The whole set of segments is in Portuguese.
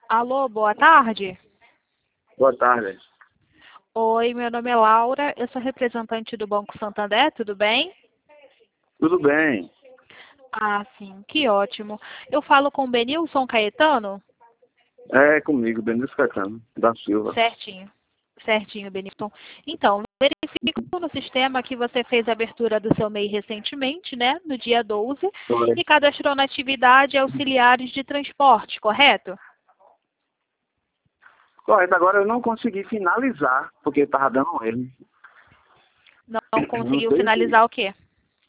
Alô, boa tarde. Boa tarde. Oi, meu nome é Laura, eu sou representante do Banco Santander, tudo bem? Tudo bem? Ah, sim, que ótimo. Eu falo com o Benilson Caetano? É comigo, Benício Caetano, da Silva. Certinho, certinho, Benilson. Então, verifico no sistema que você fez a abertura do seu MEI recentemente, né, no dia 12, Foi. e cadastrou na atividade auxiliares de transporte, correto? Correto, agora eu não consegui finalizar, porque estava dando erro. Não Não conseguiu sei se finalizar o quê?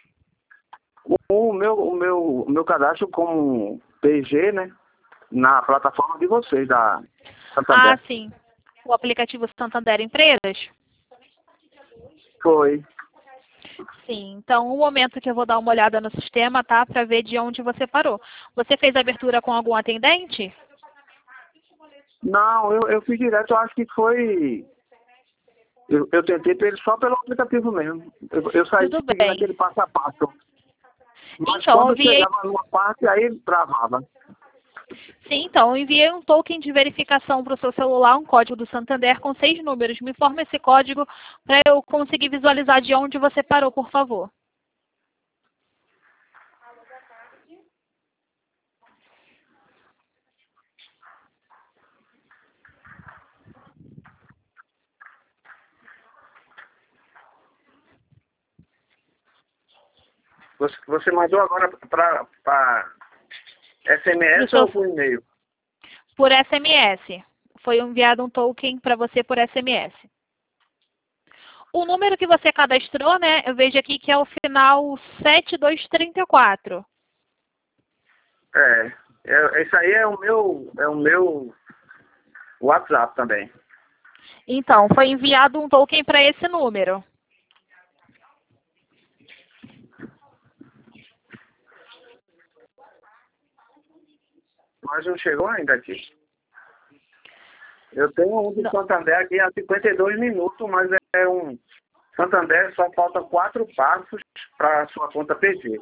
o meu cadastro como PG, né? Na plataforma de vocês, da Ah, Santander. sim, o aplicativo Santander Empresas? Foi. Sim, então o momento que eu vou dar uma olhada no sistema, tá? Para ver de onde você parou. Você fez a abertura com algum atendente? Não, eu fiz direto, eu acho que foi. Eu tentei só pelo aplicativo mesmo. Eu saí Tudo seguindo bem. aquele passo a passo. Mas Então, eu quando eu enviei, chegava numa parte, aí travava. sim, então, eu enviei um token de verificação para o seu celular, um código do Santander com 6 números. Me informa esse código para eu conseguir visualizar de onde você parou, por favor. Você mandou agora para Pro SMS seu, ou por e-mail? por SMS. Foi enviado um token para você por SMS. O número que você cadastrou, né? Eu vejo aqui que é o final 7234. Esse aí é o meu WhatsApp também. Então, foi enviado um token para esse número. Mas não chegou ainda aqui. Eu tenho um do Não. Santander aqui há 52 minutos, mas é um Santander, só falta 4 passos para a sua conta PG.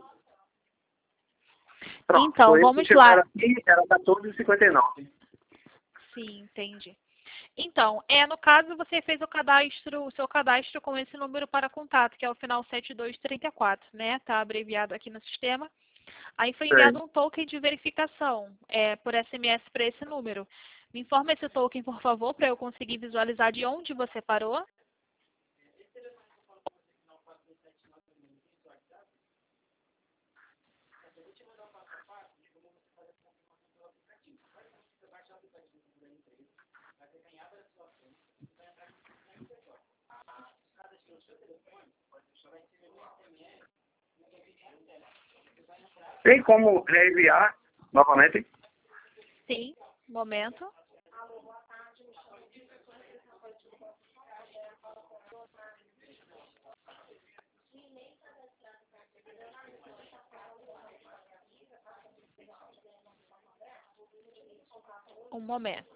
Pronto, Então, foi ele que vamos chegou lá. era aqui, era 14h59. Sim, entendi. Então, no caso, você fez o seu cadastro com esse número para contato, que é o final 7234, né? Tá abreviado aqui no sistema. Aí foi Sei. enviado um token de verificação, por SMS para esse número. Me informa esse token, por favor, para eu conseguir visualizar de onde você parou. Tem como reenviar novamente? Sim, momento. Um momento.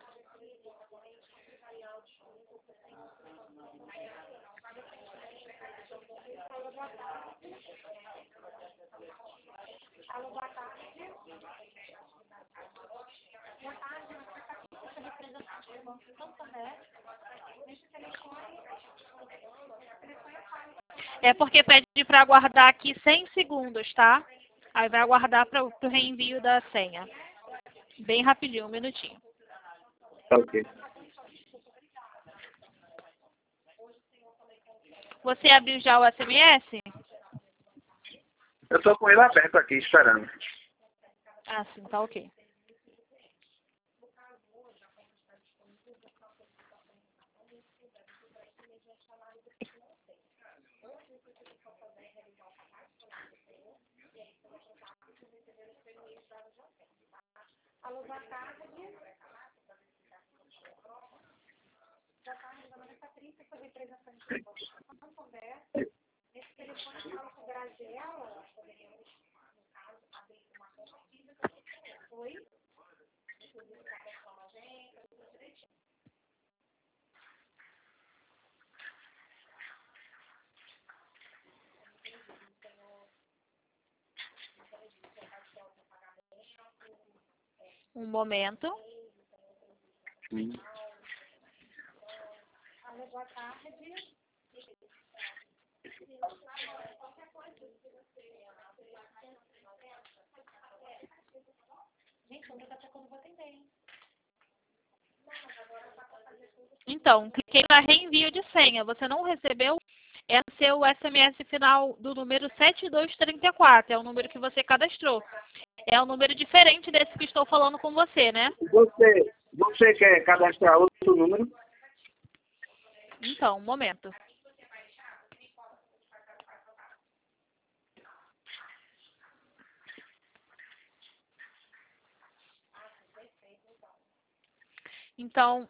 É porque pede para aguardar aqui 100 segundos, tá? Aí vai aguardar para o reenvio da senha. Bem rapidinho, um minutinho. Ok. Você abriu já o SMS? Eu estou com ele aberto aqui, esperando. Ah, sim, tá ok. Um momento. Hum. Então, cliquei para reenvio de senha. Você não recebeu? É o seu SMS final do número 7234. É o número que você cadastrou. É um número diferente desse que estou falando com você, né? Você quer cadastrar outro número? Então, um momento. Então,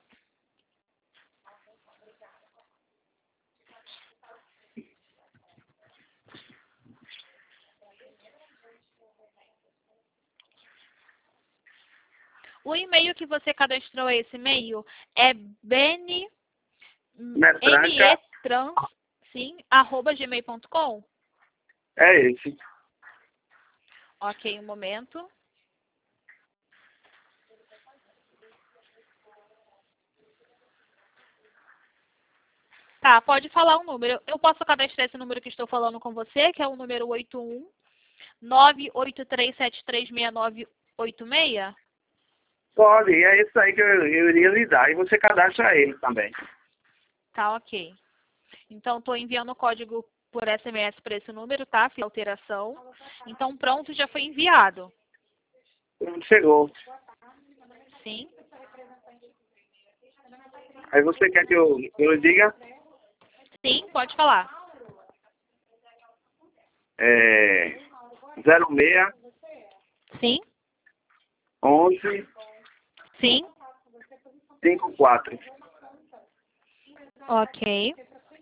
o e-mail que você cadastrou, esse e-mail, é metran, sim, @gmail.com? É esse. Ok, um momento. Tá, pode falar o número. Eu posso cadastrar esse número que estou falando com você, que é o número 81-983736986? Pode, é isso aí que eu iria lhe dar. E você cadastra ele também. Tá, ok. Então, estou enviando o código por SMS para esse número, tá? Fiz a alteração. Então, pronto, já foi enviado. Chegou. Sim? Aí você quer que eu lhe diga? Sim, pode falar. 06 Sim? 11 Sim? 54. Ok.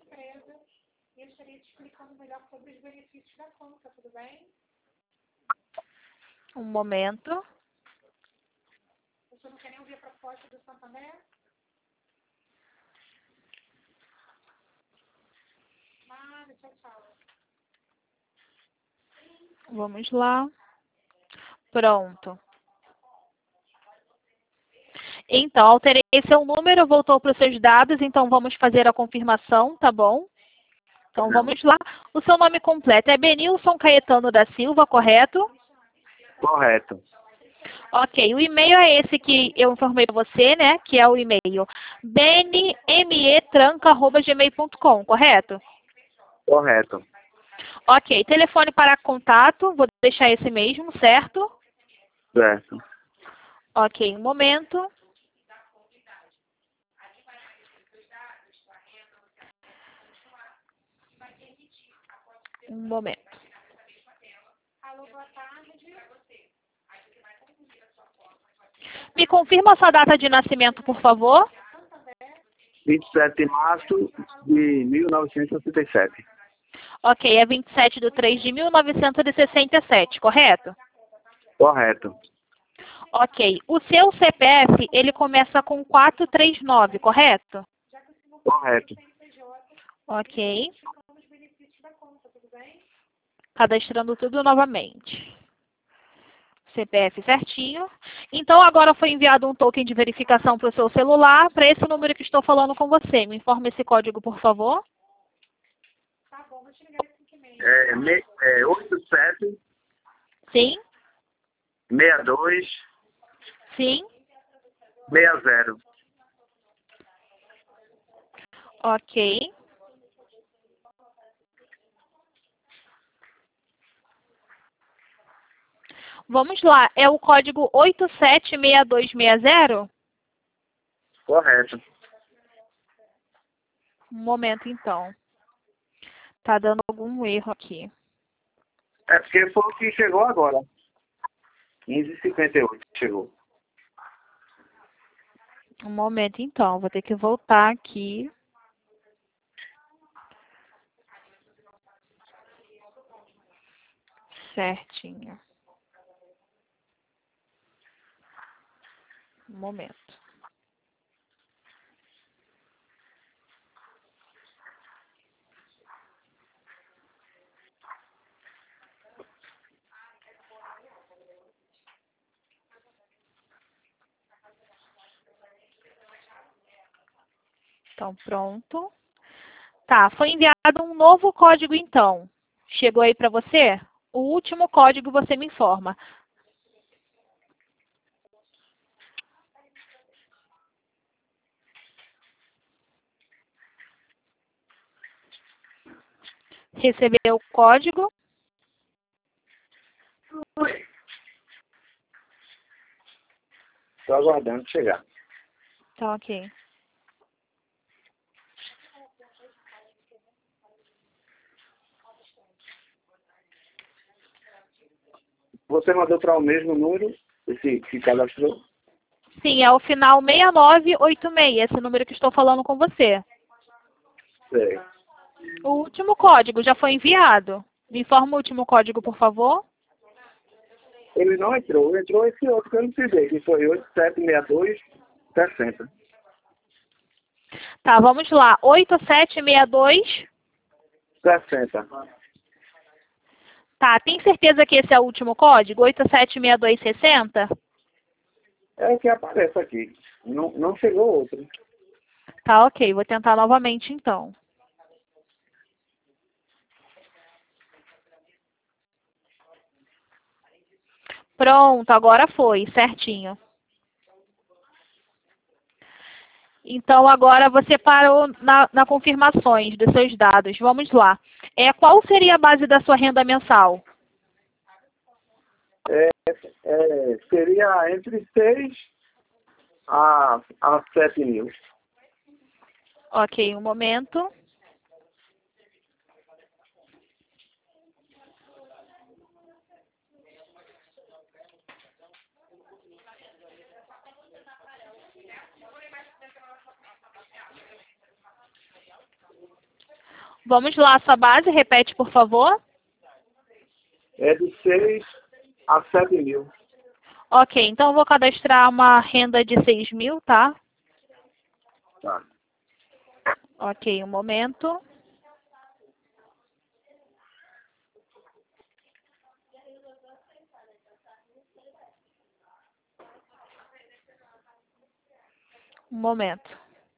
Um momento. Vamos lá. Pronto. Então, alterei seu número, voltou para os seus dados, então vamos fazer a confirmação, tá bom? Então, vamos lá. O seu nome completo é Benilson Caetano da Silva, correto? Correto. Ok, o e-mail é esse que eu informei para você, né? Que é o e-mail bnmetranca@gmail.com, correto? Correto. Ok, telefone para contato, vou deixar esse mesmo, certo? Certo. Ok, um momento. Um momento. Me confirma a sua data de nascimento, por favor? 27 de março de 1967. Ok, é 27/3/1967, correto? Correto. Ok, o seu CPF, ele começa com 439, correto? Correto. Ok. Cadastrando tudo novamente. CPF certinho. Então, agora foi enviado um token de verificação para o seu celular, para esse número que estou falando com você. Me informe esse código, por favor. 87 Sim, 62 sim. 60. Ok. Vamos lá. É o código 876260? Correto. Um momento, então. Tá dando algum erro aqui. É porque foi o que chegou agora. 15h58 chegou. Um momento, então. Vou ter que voltar aqui. Certinho. Um momento. Então, pronto. Tá, foi enviado um novo código, então. Chegou aí para você? O último código você me informa. Recebeu o código? Estou aguardando chegar. Tá, ok. Você mandou para o mesmo número, esse que cadastrou? Sim, é o final 6986, esse número que estou falando com você. Sei. O último código já foi enviado. Me informa o último código, por favor. Ele não entrou, entrou esse outro que eu não precisei, que foi 876260. Tá, vamos lá. 8762. 60. Tá, tem certeza que esse é o último código? 876260? É o que aparece aqui. Não chegou outro. Tá, ok. Vou tentar novamente, então. Pronto, agora foi, certinho. Então, agora você parou na confirmações dos seus dados. Vamos lá. Qual seria a base da sua renda mensal? Seria entre 6 a 7 mil. Ok, um momento. Vamos lá, sua base, repete, por favor. É de 6 a 7 mil. Ok, então eu vou cadastrar uma renda de 6 mil, tá? Tá. Ok, um momento. Um momento.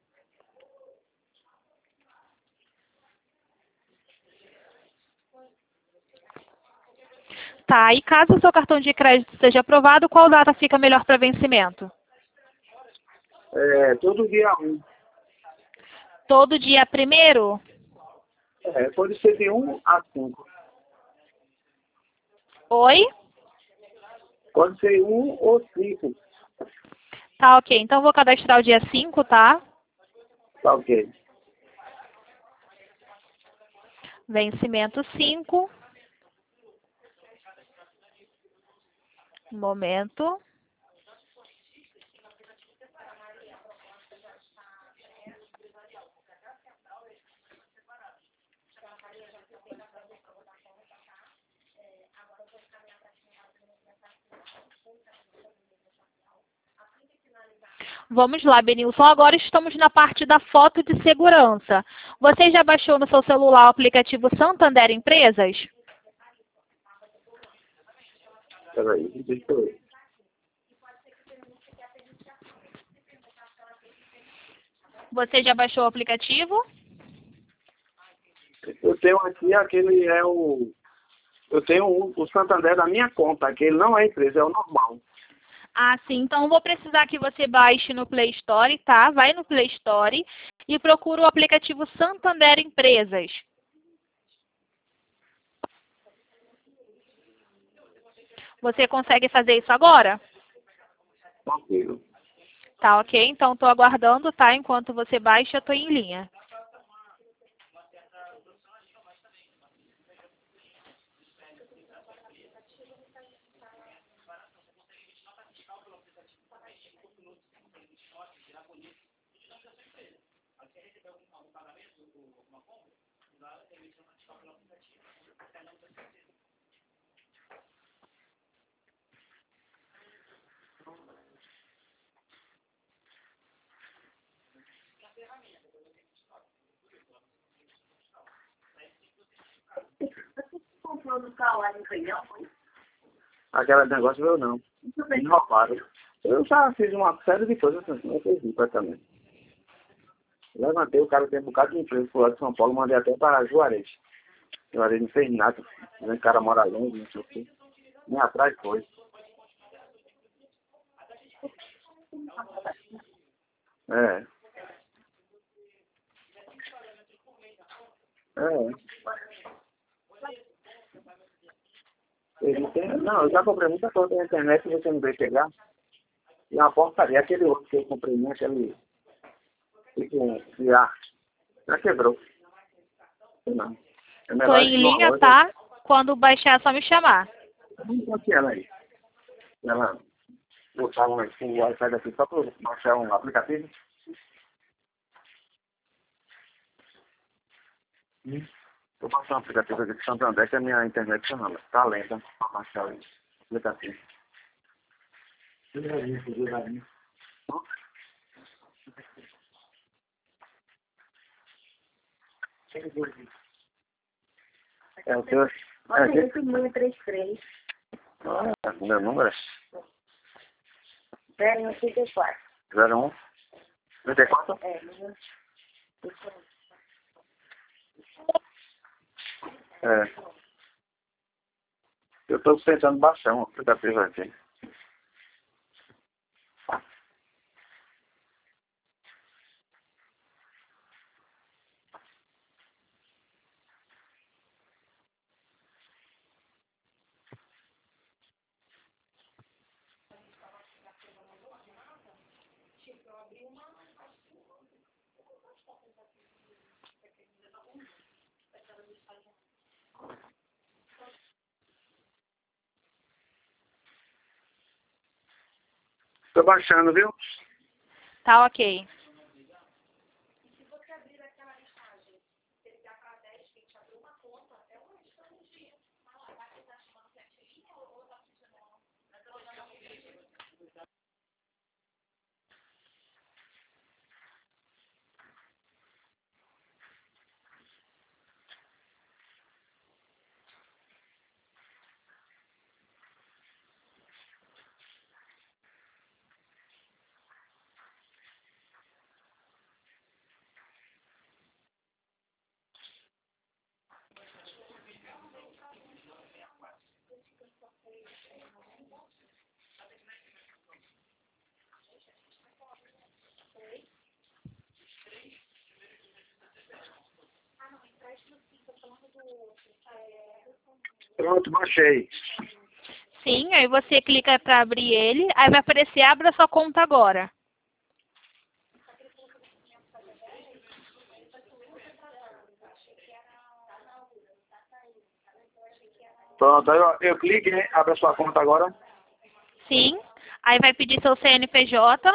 Tá, e caso o seu cartão de crédito seja aprovado, qual data fica melhor para vencimento? Todo dia 1. Todo dia 1º? Pode ser de 1 a 5. Oi? Pode ser 1 ou 5. Tá, ok. Então eu vou cadastrar o dia 5, tá? Tá ok. Vencimento 5. Um momento. Vamos lá, Benilson. Agora estamos na parte da foto de segurança. Você já baixou no seu celular o aplicativo Santander Empresas? Peraí, deixa eu ver. Você já baixou o aplicativo? Eu tenho aqui, aquele é o... Eu tenho o Santander da minha conta, aquele não é empresa, é o normal. Ah, sim. Então, eu vou precisar que você baixe no Play Store, tá? Vai no Play Store e procura o aplicativo Santander Empresas. Você consegue fazer isso agora? Tranquilo. Tá, ok? Então, estou aguardando, tá? Enquanto você baixa, eu estou em linha. Aquele negócio eu não. Me roubaram. Eu já fiz uma série de coisas assim, eu fiz praticamente. Levantei, o cara tem um bocado de emprego pro lado de São Paulo, mandei até para Juarez. Juarez não fez nada, o cara mora longe, não sei o quê. Nem atrás foi. É. Não, eu já comprei muita coisa na internet e você não veio pegar. E uma porcaria, aquele outro que eu comprei, né, aquele já quebrou. Não. É Tô melhor em ir numa linha, loja. tá? Quando baixar é só me chamar. Não tinha ela aí. Ela botava o Wi-Fi daqui só para baixar um aplicativo. Eu baixei um aplicativo aqui de Santander que a minha internet tá lenta para baixar o aplicativo. É o teu. É aqui? 8633 Ah, meu número é 0134. 01 34? É, É. Eu estou tentando baixar um aplicativo aqui. Estou baixando, viu? Tá ok. Pronto, baixei. Sim, aí você clica para abrir ele, aí vai aparecer abra sua conta agora. Pronto, aí eu clico, né? Abre a sua conta agora. Sim, aí vai pedir seu CNPJ.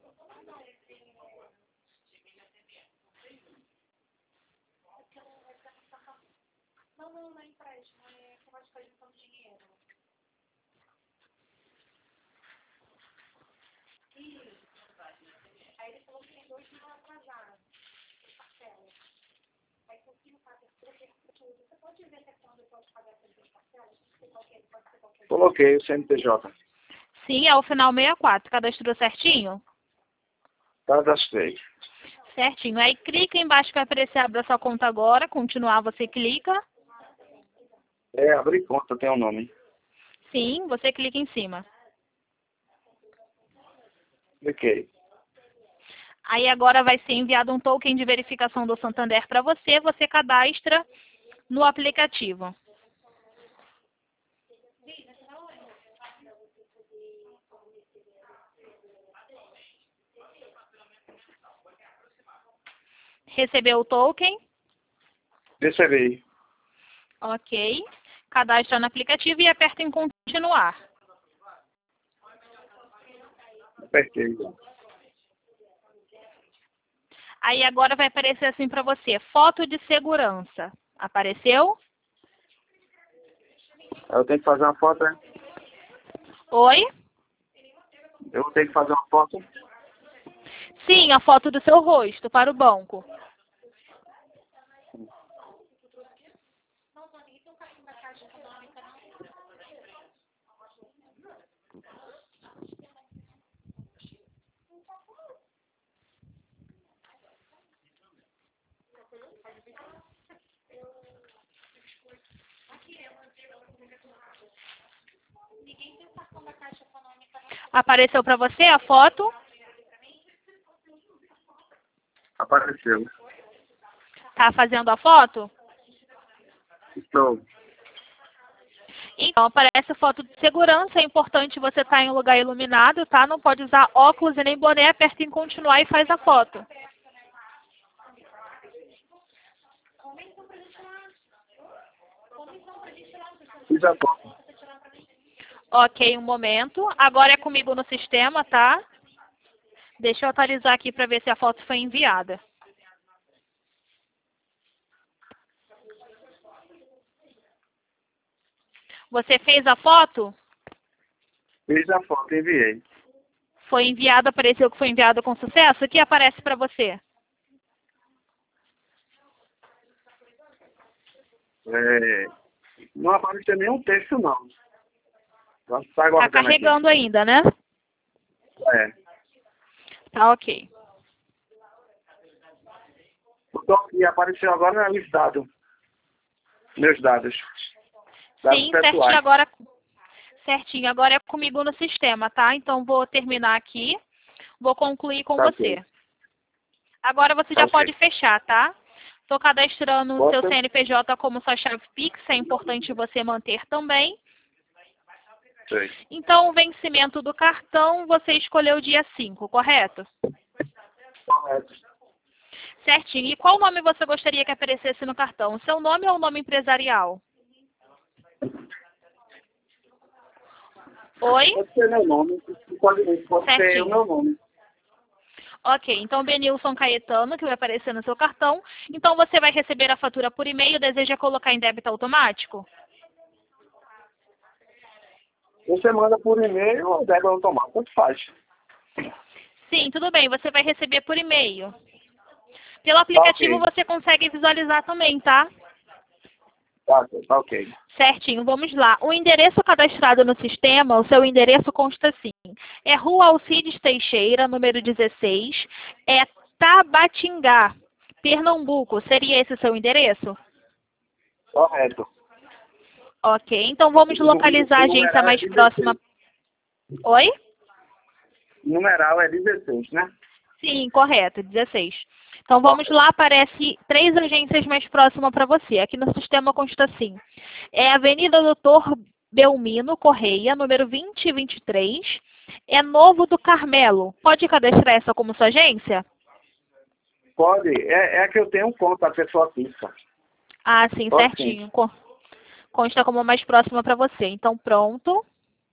Coloquei o CNPJ. Sim, é o final 64. Cadastrou certinho? Cadastrei. Certinho. Aí clica embaixo que vai aparecer abra sua conta agora. Continuar, você clica. É, abri conta, tem um nome. Sim, você clica em cima. Cliquei. Aí agora vai ser enviado um token de verificação do Santander para você. Você cadastra no aplicativo. Recebeu o token? Recebi. Ok. Cadastra no aplicativo e aperta em continuar. Apertei. Aí agora vai aparecer assim para você, foto de segurança. Apareceu? Aí eu tenho que fazer uma foto, né? Oi? Eu vou ter que fazer uma foto. Sim, a foto do seu rosto para o banco. Apareceu para você a foto? Apareceu. Tá fazendo a foto? Estou. Então, aparece foto de segurança. É importante você estar em um lugar iluminado, tá? Não pode usar óculos e nem boné. Aperta em continuar e faz a foto. Fiz a foto. Ok, um momento. Agora é comigo no sistema, tá? Deixa eu atualizar aqui para ver se a foto foi enviada. Você fez a foto? Fiz a foto, enviei. Foi enviada, apareceu que foi enviada com sucesso? O que aparece para você? Não apareceu nenhum texto, não. Só está Tá aguardando carregando ainda, né? aqui. É. Tá ok. Estou aqui, apareceu agora os dados. Meus dados. Dados Sim, pessoais. certinho. Agora é comigo no sistema, tá? Então vou terminar aqui. Vou concluir com Tá você. ok. Agora você Tá já ok. pode fechar, tá? Estou cadastrando o seu Posso? CNPJ como sua chave Pix. É importante você manter também. Sei. Então, o vencimento do cartão, você escolheu o dia 5, correto? Correto. Certinho. E qual nome você gostaria que aparecesse no cartão? O seu nome ou o nome empresarial? Oi? Pode ser meu nome. Pode ser Certinho. o meu nome. Ok, então Benilson Caetano, que vai aparecer no seu cartão. Então você vai receber a fatura por e-mail, deseja colocar em débito automático? Você manda por e-mail ou deve automático, tanto faz. Sim, tudo bem, você vai receber por e-mail. Pelo aplicativo ok. você consegue visualizar também, tá? Tá ok. Certinho, vamos lá. O endereço cadastrado no sistema, o seu endereço consta assim. É Rua Alcides Teixeira, número 16, é Tabatingá, Pernambuco. Seria esse o seu endereço? Correto. Ok, então vamos localizar a O agência numeral é mais 16. próxima. Oi? O numeral é 16, né? Sim, correto, 16. Então vamos lá, aparece 3 agências mais próximas para você. Aqui no sistema consta assim. É Avenida Doutor Belmino Correia, número 2023. É Novo do Carmelo. Pode cadastrar essa como sua agência? Pode. É que eu tenho conta, a pessoa física. Ah, sim, Pode certinho. Consta como mais próxima para você. Então pronto.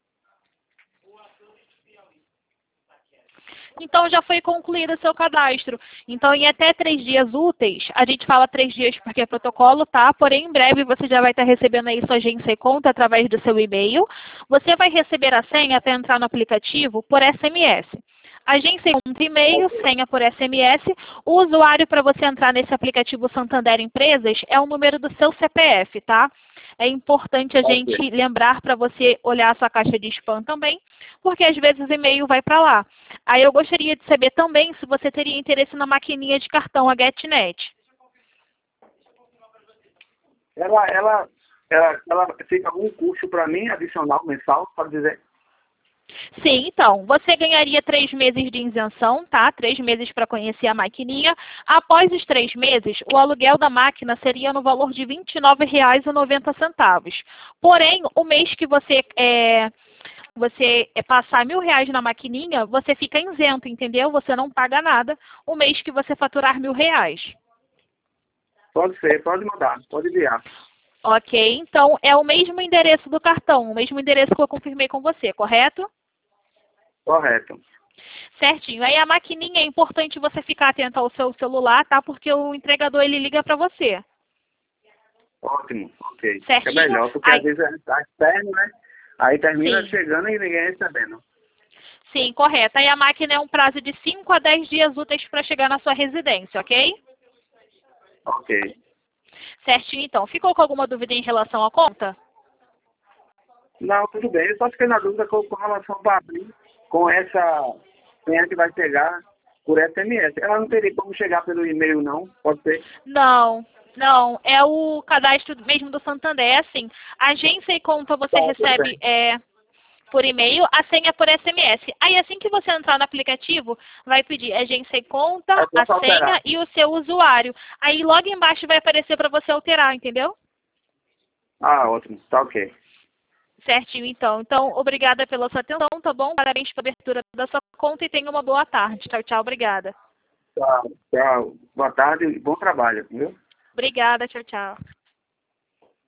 Então já foi concluído o seu cadastro. Então em até 3 dias úteis, a gente fala 3 dias porque é protocolo, tá? Porém em breve você já vai estar recebendo aí sua agência e conta através do seu e-mail. Você vai receber a senha para entrar no aplicativo por SMS. Agência e conta e-mail, senha por SMS. O usuário para você entrar nesse aplicativo Santander Empresas é o número do seu CPF, tá? É importante a gente lembrar para você olhar a sua caixa de spam também, porque às vezes o e-mail vai para lá. Aí eu gostaria de saber também se você teria interesse na maquininha de cartão, a GetNet. Ela fica algum custo para mim, adicional, mensal, pode dizer? Sim, então, você ganharia 3 meses de isenção, tá? 3 meses para conhecer a maquininha. Após os 3 meses, o aluguel da máquina seria no valor de R$ 29,90. Porém, o mês que você passar R$ 1.000 na maquininha, você fica isento, entendeu? Você não paga nada o mês que você faturar R$ 1.000. Pode ser, pode mandar, pode enviar. Ok, então é o mesmo endereço do cartão, o mesmo endereço que eu confirmei com você, correto? Correto. Certinho. Aí a maquininha é importante você ficar atento ao seu celular, tá? Porque o entregador ele liga para você. Ótimo, ok. Certinho? É melhor, porque às vezes está externo, né? Aí termina Sim. chegando e ninguém recebendo. Sim, correto. Aí a máquina é um prazo de 5 a 10 dias úteis para chegar na sua residência, ok? Ok. Certinho, então. Ficou com alguma dúvida em relação à conta? Não, tudo bem. Eu só fiquei na dúvida com relação para abrir com essa senha que vai chegar por SMS. Ela não teria como chegar pelo e-mail, não? Pode ser? Não. Não, é o cadastro mesmo do Santander. É assim, agência e conta você Tá, tudo recebe bem. por e-mail, a senha por SMS. Aí assim que você entrar no aplicativo, vai pedir agência e conta, a senha e o seu usuário. Aí logo embaixo vai aparecer para você alterar, entendeu? Ah, ótimo. Tá ok. Certinho, então. Então, obrigada pela sua atenção, tá bom? Parabéns pela abertura da sua conta e tenha uma boa tarde. Tchau, tchau. Obrigada. Tchau, tchau. Boa tarde e bom trabalho, viu? Obrigada. Tchau, tchau.